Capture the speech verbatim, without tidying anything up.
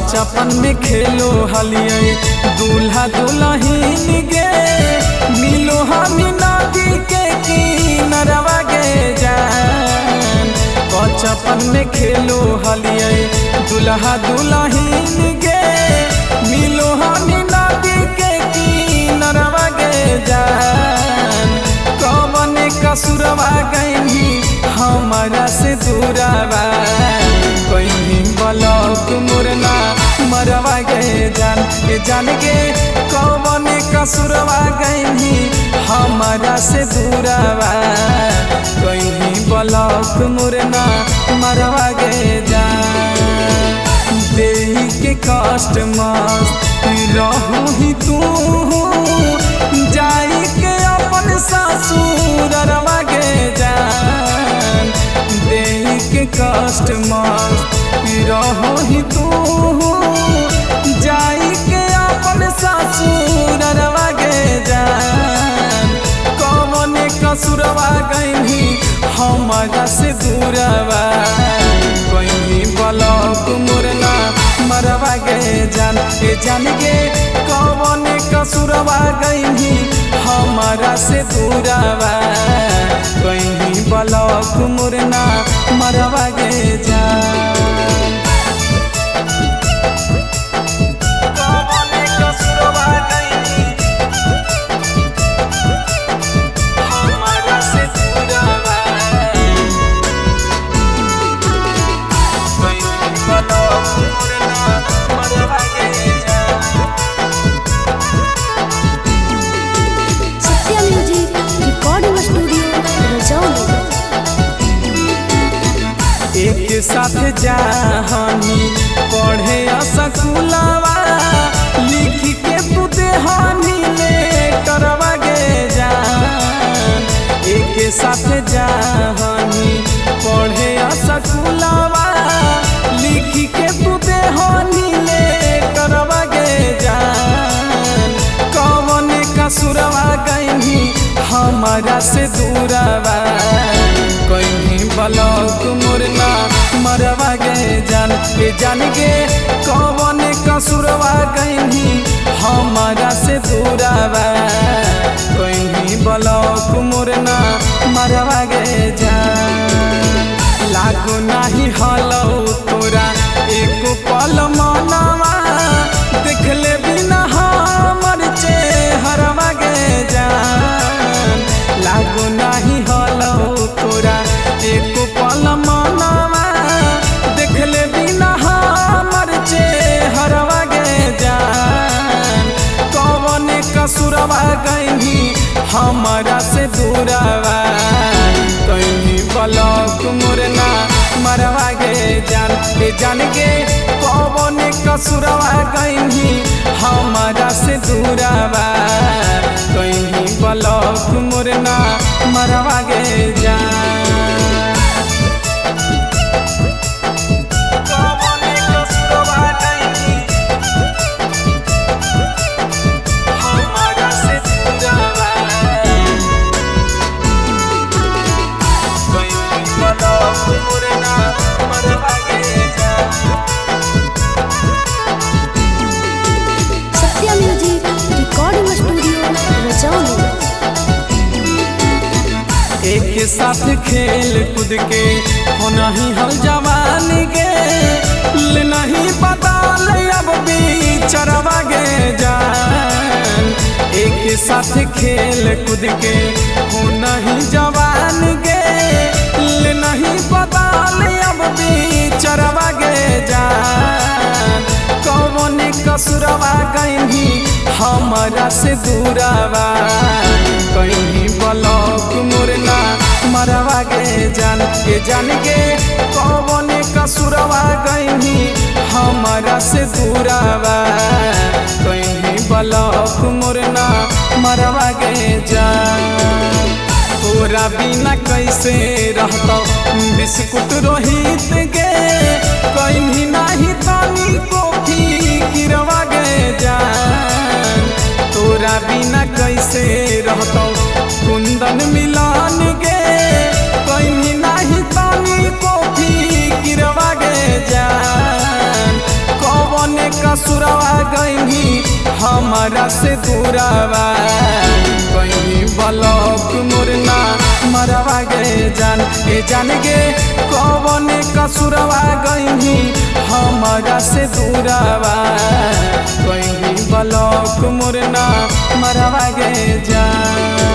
बचपन में खेलो हलिए दूल्हा दुल्हन गे मिलो हम नदी के किनरवा गे जान। बचपन में खेलो हलिए दूल्हा दुल्हन गे मिलो हम नदी के किनरवा गे जान। कौन कसुरवा गई हमारा से दूरवा कहीं बलक मुरना मरवा गे जान। ए जान गे कौन कसुरवा गई हमारा से दूरवा कहीं बलक मुरना मरवा गे जान। देही के कष्ट मस्त रहू ही तू जाई के अपन ससुरवा गे जान। देही के कष्ट मस्त रहो ही तू जाई के अपन ससुरवा गे जान। कौन कसुरवा गई हमारा से दूरवा कहीं बलक मुरना मरवा गे जान। ए जान गे कौन कसुरवा गई हमारा से दूरवा कहीं बलक मुरना मरवा गे जान। एक साथ जाहनी पढ़े स्कूलवा लिख के तू देहनी ले करवा गे जान। एक साथ जाहनी पढ़े स्कूलवा लिख के तू देहनी ले करवा गे जान। कौन कसुरवा गई हमारा से दूरवा कहीं बलक मुरना मरवा गे जान। ए जान गे कौन कसुरवा गई हमारा से दूरवा कहीं बलक मुरना मरवा गे जान। लागो नहीं हलो तोरा एक पल मनवा देख ले बिना हमर चेहरवा गे जान। लागो नहीं हलो तोरा एक पल मनवा देख ले बिना हमर चेहरवा गे जान। कौन कसुरवा गई हमारा से दूरवा कहीं बलक मुरना मरवा गे जान। ए जान गे कौन कसुरवा गई हमारा से दूरवा कहीं बलक मुरना मरवा गे जान। एक साथ खेल कूद के हो नहीं हल जवान गे ले नहीं बदल अब बिचरवा गे जान। एक साथ खेल कूद के हो नहीं जवान गे ले नहीं बदल अब बिचरवा गे जान। कौन कसुरवा गई हमारा से दूरवा कहीं बलक मुरना मरवा गे जान। ए जान गे कौन कसुरवा गई हमारा से दूरवा कहीं बलक मुरना मरवा गे जान। तोरा बिना कैसे रहता बिस्कुट रोहित गे कहीं नहीं तनी को फिरवा गे जान। तोरा बिना कैसे रहता कुंदन मिलन गे कहीं नहीं तनी को फिरवा गे जान। कौन हमारा से दूरावा कहीं बलक मुरना मरवा गे जान ए जान गे कौन कसुरवा गई हमारा से दूरावा कहीं बलक मुरना मरवा गे जान।